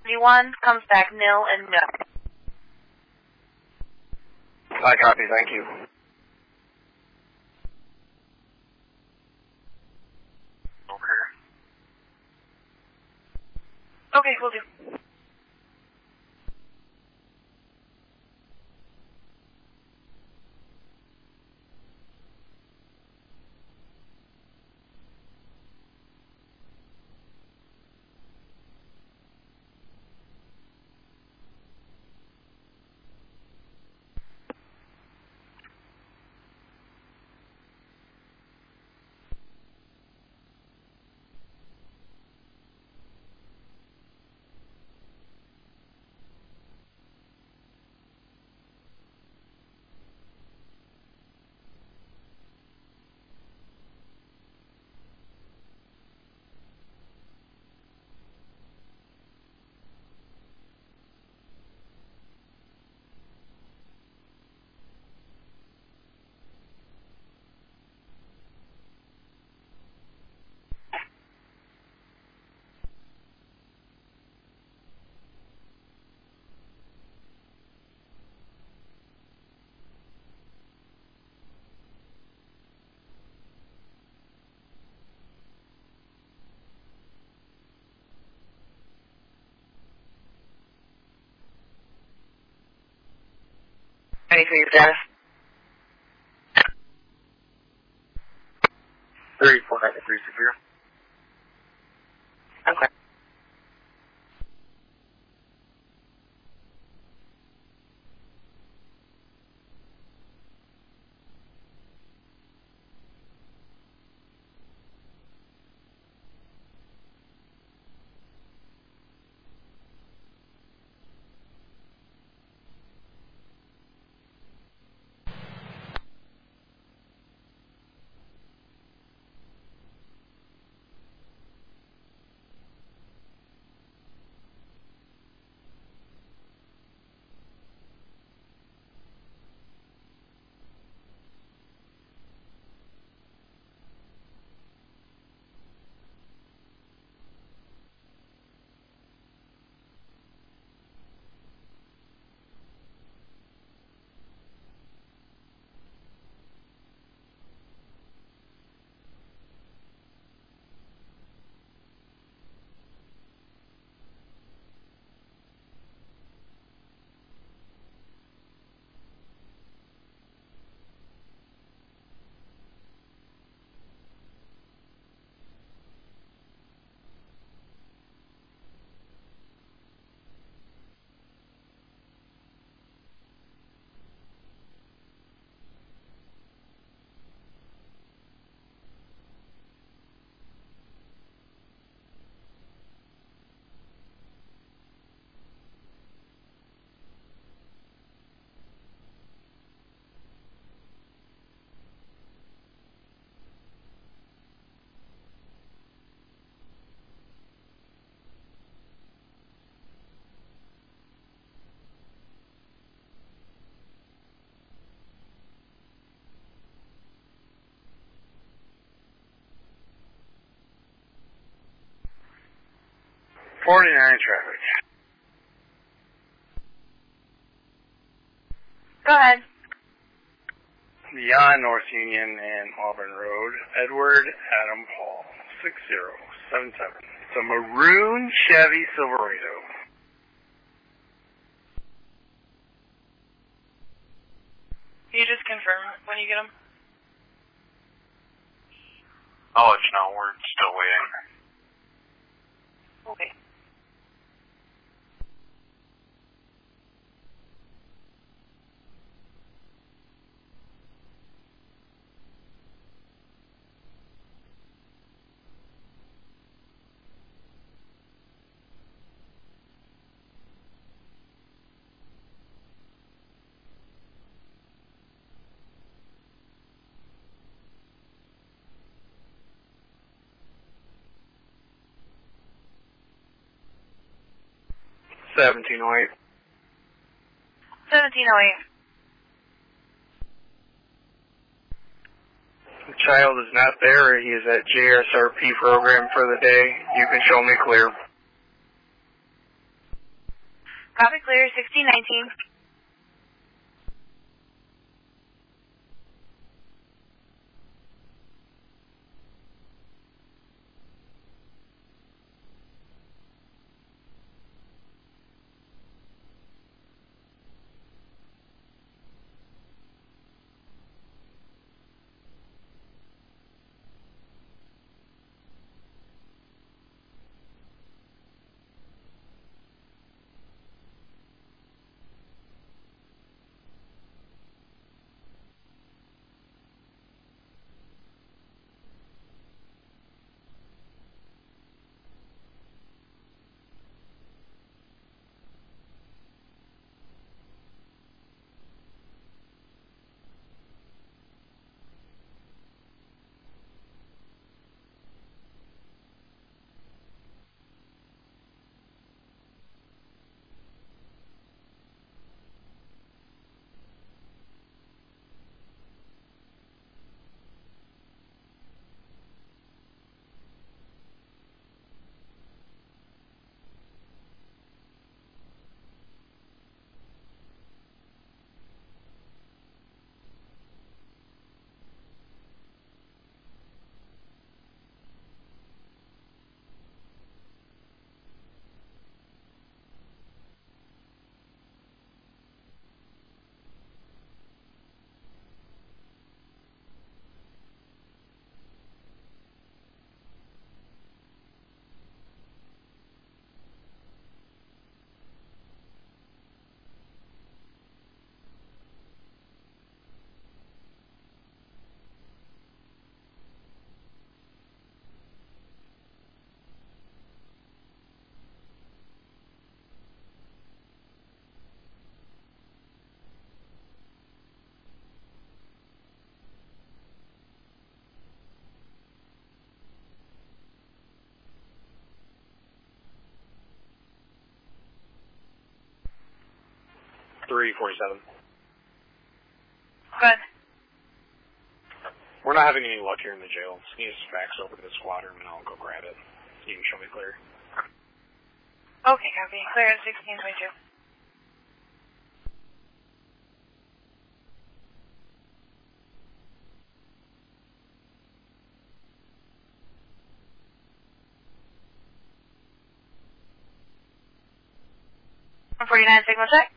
71 comes back nil and no. I copy, thank you. Okay, we'll do. Ready for your data? 34930. Okay. Traffic. Go ahead. Beyond North Union and Auburn Road, Edward Adam Paul, 6077. It's a maroon Chevy Silverado. Can you just confirm when you get them? I'll let you know. We're still waiting. Okay. $17.08. 1708. The child is not there. He is at JSRP program for the day. You can show me clear. Copy, clear, 1619. $347. Good. We're not having any luck here in the jail. So you just fax over to the squad room and I'll go grab it. You can show me clear. Okay, copy. Clear, 1622. $49 signal check.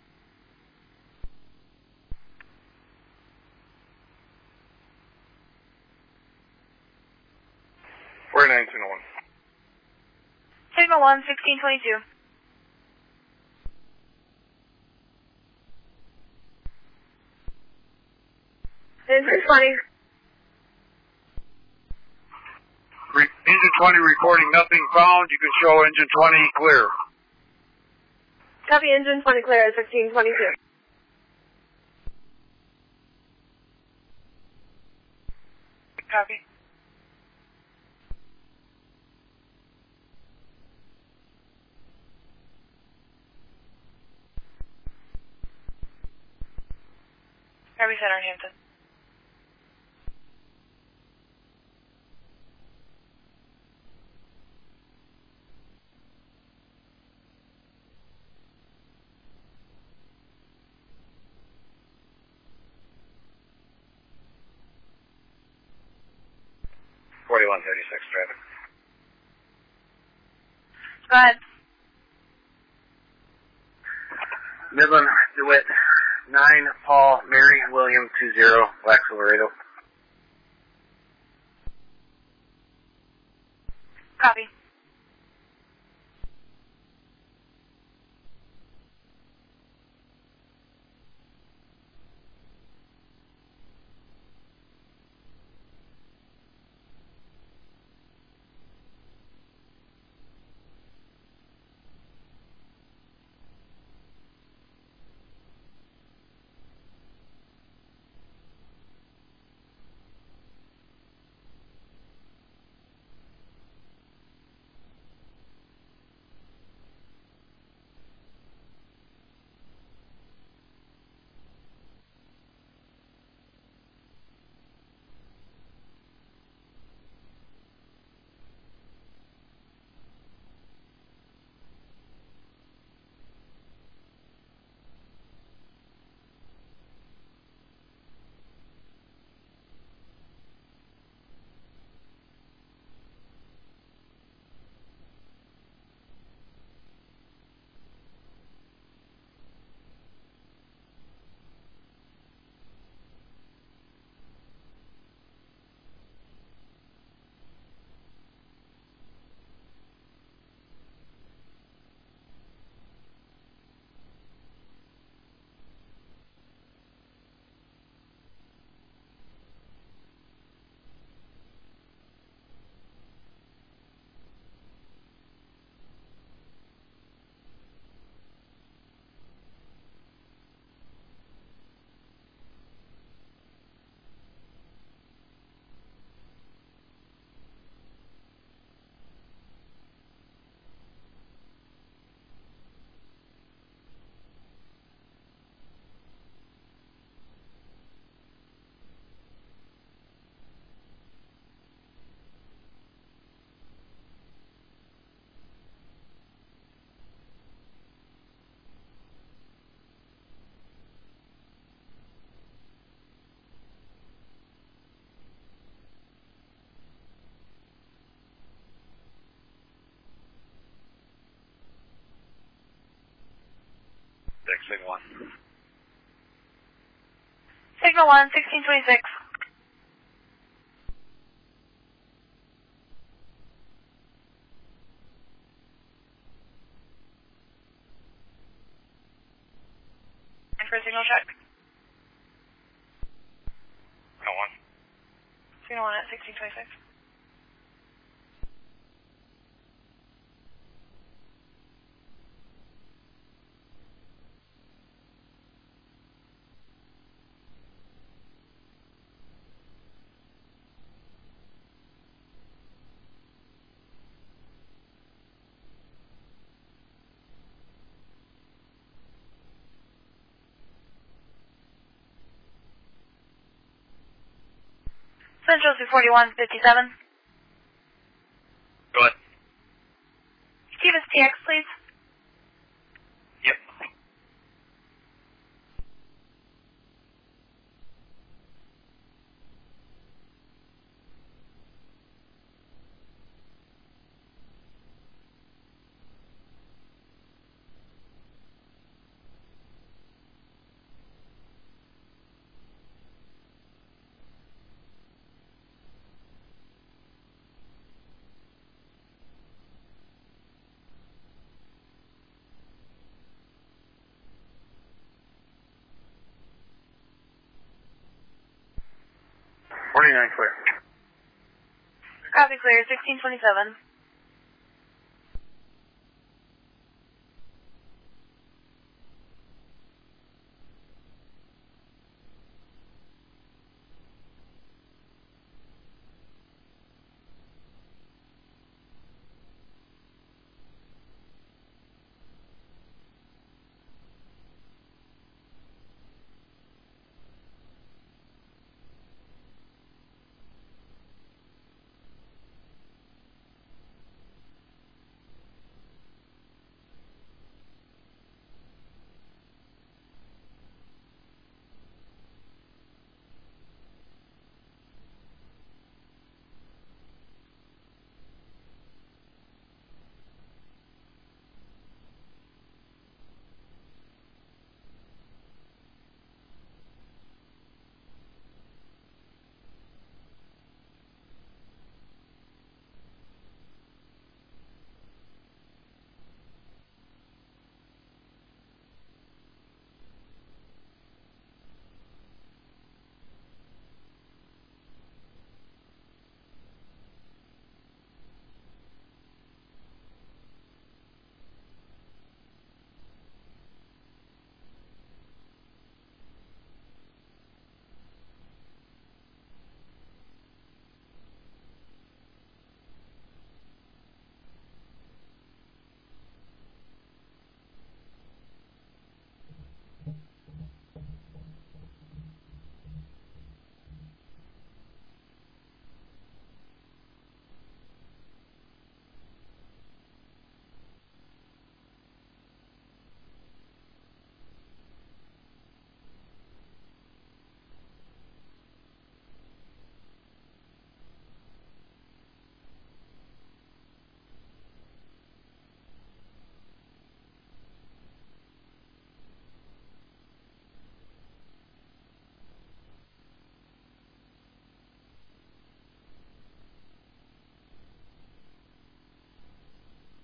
Signal 1. Signal 1, 1622. Engine 20. Engine 20 recording nothing found. You can show engine 20 clear. Copy, engine 20 clear at 1622. Copy. Copy, Center Hampton. traffic. Go ahead. Midland, DeWitt, 9, Paul, Mary, William, 20, Black Silverado. Copy. Signal 1, 1626. And for a signal check. No one. Signal 1 at 1626. Central 24157. Go ahead. Stevens TX, please. Yep. Forty-nine clear. Copy clear, 1627.